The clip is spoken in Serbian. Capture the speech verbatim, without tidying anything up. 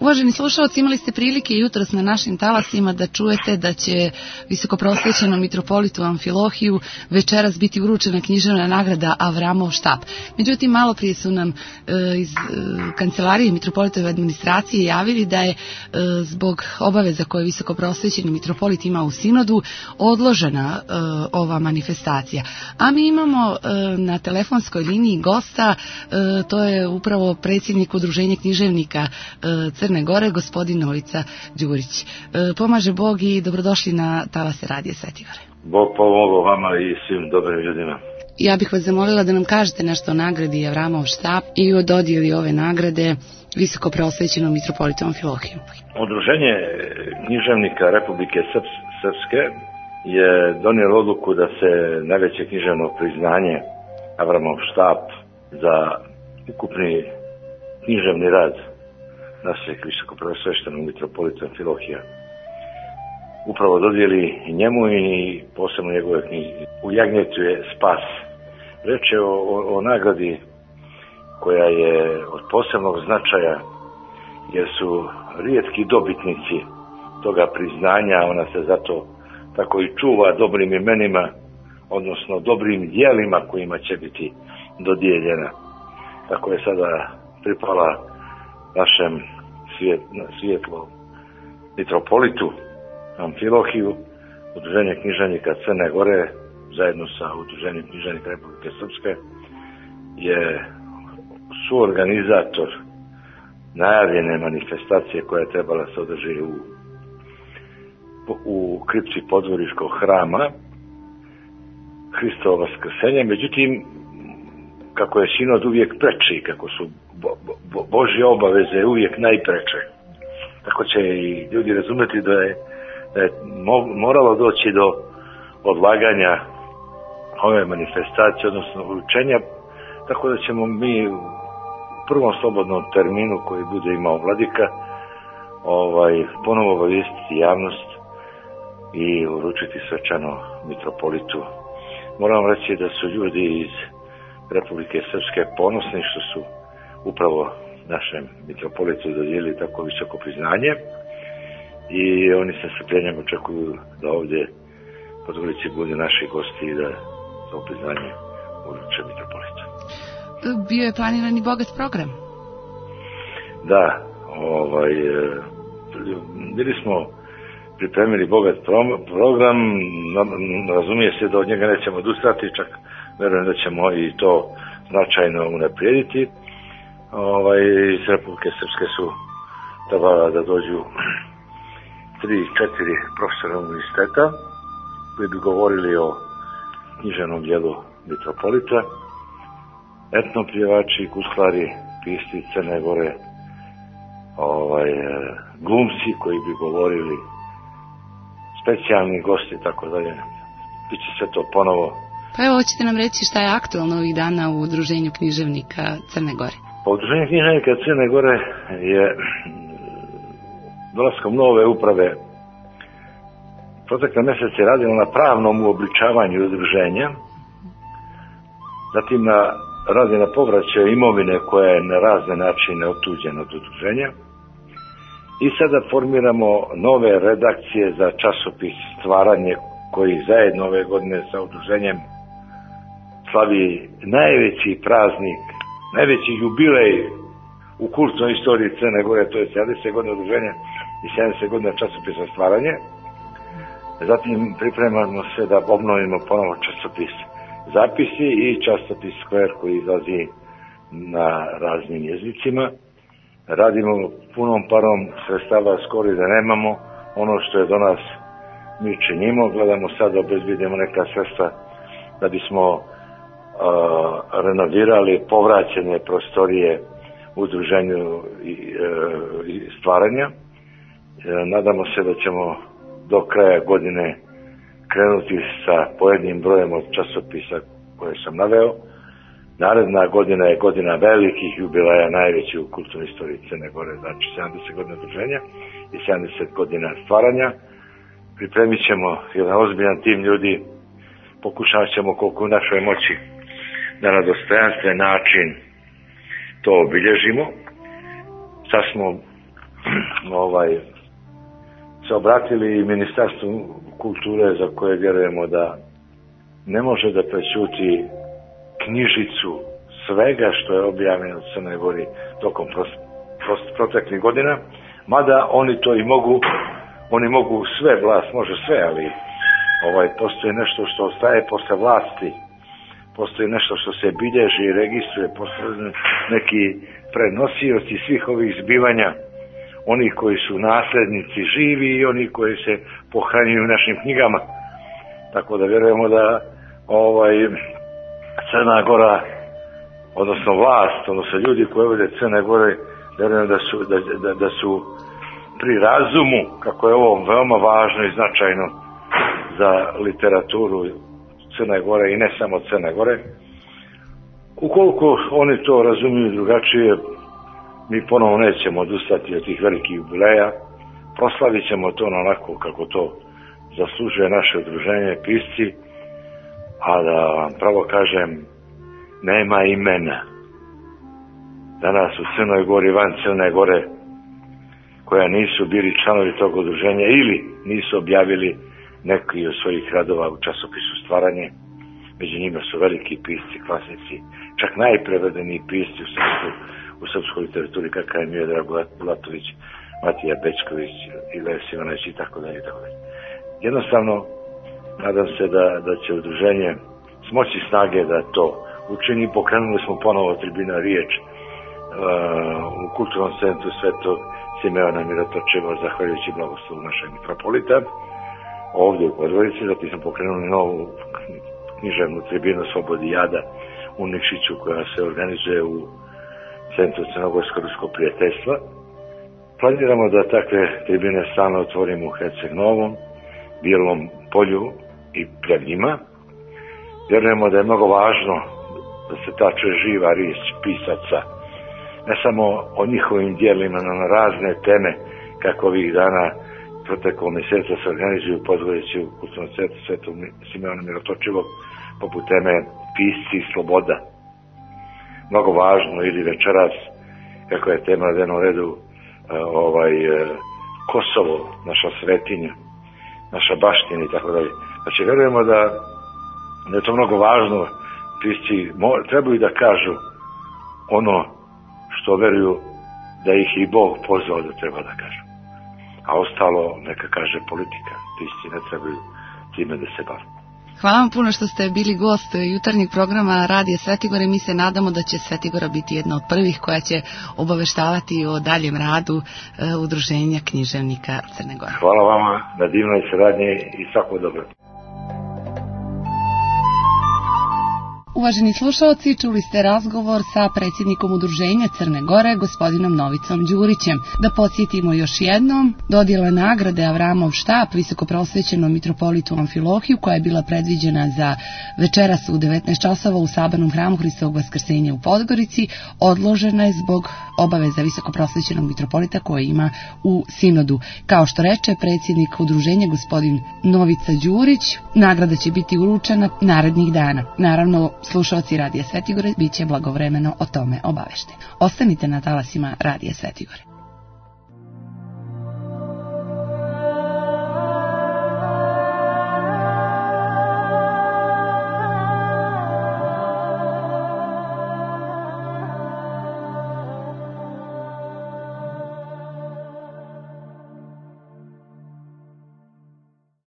Uvaženi slušalci, imali ste prilike jutros na našim talasima da čujete da će visokoprosvećenom mitropolitu Amfilohiju večeras biti uručena književna nagrada Avramov štap. Međutim, malo prije su nam e, iz e, kancelarije mitropolitove administracije javili da je e, zbog obaveza koje visokoprosvećeni mitropolit ima u sinodu odložena e, ova manifestacija. A mi imamo e, na telefonskoj liniji gosta, e, to je upravo predsjednik Udruženja književnika e, Crne Gore, gospodin Novica Đurić. E, pomaže Bog i dobrodošli na talase Radija Sveti Gore. Bog pomogao vama i svim dobrim ljudima. Ja bih vas zamolila da nam kažete nešto o nagradi Avramov štap i o dodjeli ove nagrade visokoprosvećenom mitropolitu Amfilohiju. Udruženje književnika Republike Srpske je donijelo odluku da se najveće književno priznanje Avramov štap za ukupni književni rad našeg visokoprosveštenog mitropolita Amfilohija upravo dodijeli njemu i posebno njegove knjige. U jagnjetu je spas. Reč je o, o, o nagradi koja je od posebnog značaja jer su rijetki dobitnici toga priznanja, ona se zato tako i čuva dobrim imenima, odnosno dobrim dijelima kojima će biti dodijeljena. Tako je sada pripala našem svijet, svijetlom mitropolitu Amfilohiju. Udruženje književnika Crne Gore zajedno sa Udruženjem književnika Republike Srpske je suorganizator najavljene manifestacije koja je trebala se održati u, u kripti Podgoričkog hrama Hristovo vaskrsenje. Međutim, kako je sinod uvijek preči, kako su bo, bo, Božje obaveze uvijek najpreče, tako će i ljudi razumjeti da je, da je moralo doći do odlaganja ove manifestacije, odnosno uručenja, tako da ćemo mi u prvom slobodnom terminu koji bude imao vladika ovaj, ponovo obavijestiti javnost i uručiti svečano mitropolitu. Moram reći da su ljudi iz Republike Srpske ponosni što su upravo našem mitropolitu dodijelili tako visoko priznanje i oni sa strpljenjem očekuju da ovdje po Podgorici bude naši gosti i da to priznanje uruče mitropolitu. Bio je planiran i bogat program. Da, ovaj, bili smo pripremili bogat program, razumije se da od njega nećemo odustati, čak verujem da ćemo i to značajno unaprijediti. Ovaj, iz Republike Srpske su trebala da dođu tri, četiri profesora univerziteta koji bi govorili o književnom dijelu mitropolita, etnopjevači, kuslari, pisci Crne Gore, ovaj, glumci koji bi govorili, specijalni gosti i tako dalje. Biće sve to ponovo. Pa evo, hoćete nam reći šta je aktualno ovih dana u Udruženju književnika Crne Gore? Pa Udruženje književnika Crne Gore je dolaskom nove uprave protekle mjesece radilo na pravnom uobličavanju udruženja, zatim na radi na povraćaju imovine koja je na razne načine otuđena od udruženja i sada formiramo nove redakcije za časopis Stvaranje koji zajedno ove godine sa udruženjem slavi najveći praznik, najveći jubilej u kultnoj istoriji Crne Gore, to je sedamdeset godina udruženja i sedamdeset godina časopisa Stvaranje. Zatim pripremamo se da obnovimo ponovo časopis Zapisi i časopis Skver koji izlazi na raznim jezicima. Radimo punom parom sredstava, skoro da nemamo. Ono što je do nas mi činimo, gledamo sad da obezbedimo neka sredstva da bismo uh, renovirali povraćene prostorije u udruženju i, uh, i Stvaranja. Uh, nadamo se da ćemo do kraja godine krenuti sa pojednim brojem od časopisa koje sam naveo. Naredna godina je godina velikih jubileja, najveći u kulturnoj istoriji Crne Gore, znači sedamdeset godina udruženja i sedamdeset godina Stvaranja. Pripremit ćemo jedan ozbiljan tim ljudi, pokušat ćemo koliko u našoj moći da na dostojanstven način to obilježimo. Sad smo ovaj, se obratili Ministarstvu kulture, za koje vjerujemo da ne može da prećuti knjižicu svega što je objavljeno u Crnoj Gori tokom proteklih godina, mada oni to i mogu, oni mogu sve, vlast može sve, ali ovaj, postoji nešto što ostaje posle vlasti, postoji nešto što se bilježi i registruje, postoji neki prenosioci svih ovih zbivanja, oni koji su naslednici živi i oni koji se pohranjuju u našim knjigama. Tako da vjerujemo da ovaj, Crna Gora, odnosno vlast, odnosno ljudi koji vode Crne Gore, vjerujem da su, da, da, da su pri razumu, kako je ovo veoma važno i značajno za literaturu Crne Gore i ne samo Crne Gore. Ukoliko oni to razumiju drugačije, mi ponovo nećemo odustati od tih velikih jubileja, proslavit ćemo to onako kako to zaslužuje naše udruženje pisci, a da vam pravo kažem, nema imena danas u Crnoj Gori, van Crne Gore, koja nisu bili članovi tog udruženja ili nisu objavili neki od svojih radova u časopisu Stvaranje. Među njima su veliki pisci, klasici, čak najprevedeniji pisci u srpskoj, u srpskoj literaturi, kakav je Miodrag Bulatović, Matija Bečković, Ilija Simonović i tako dalje. Jednostavno, nadam se da, da će udruženje smoći snage da to učini. Pokrenuli smo ponovo tribina Riječ uh, u kulturnom centru Svetog Simeona Mirotočeva, zahvaljujući blagoslovu našeg mitropolita, ovdje u Podgorici. Zatim smo pokrenuli novu književnu tribinu Slobodi Jada u Nikšiću, koja se organizuje u Centru Crnogorsko-ruskog prijateljstva. Planiramo da takve tribine stalno otvorimo u Herceg Novom, Bijelom Polju i Pljevnjima. Vjerujemo da je mnogo važno da se ta čuje živa riječ pisaca, ne samo o njihovim dijelima, no na razne teme, kako ovih dana proteklog mjeseca se organizuju u Podgorici u kulturnom centru Svetog Simeona Mirotočivog, poput teme Pisci i sloboda. Mnogo važno, ili večeras, kako je tema na dnevnom redu, ovaj, Kosovo, naša svetinja, naša baština i tako dalje. Znači, vjerujemo da, da je to mnogo važno. Pisci trebaju da kažu ono što veruju da ih i Bog pozvao da treba da kažu. A ostalo neka kaže politika. Pisci ne trebaju time da se bave. Hvala vam puno što ste bili gost jutarnjeg programa Radija Svetigore. Mi se nadamo da će Svetigora biti jedna od prvih koja će obaveštavati o daljem radu e, Udruženja književnika Crne Gore. Hvala vama na divnoj saradnji i svako dobro. Uvaženi slušalci, čuli ste razgovor sa predsjednikom Udruženja Crne Gore, gospodinom Novicom Đurićem. Da podsjetimo još jednom, dodjela nagrade Avramov štab visokoprosvećenom mitropolitu Amfilohiju, koja je bila predviđena za večeras u devetnaest časova u Sabanom hramu Hristovog Vaskrsenja u Podgorici, odložena je zbog obaveza visokoprosvećenog mitropolita koje ima u sinodu. Kao što reče predsjednik Udruženja gospodin Novica Đurić, nagrada će biti uručena narednih dana. Naravno, slušalci Radija Svetigore bit će blagovremeno o tome obavešteni. Ostanite na talasima Radija Svetigore.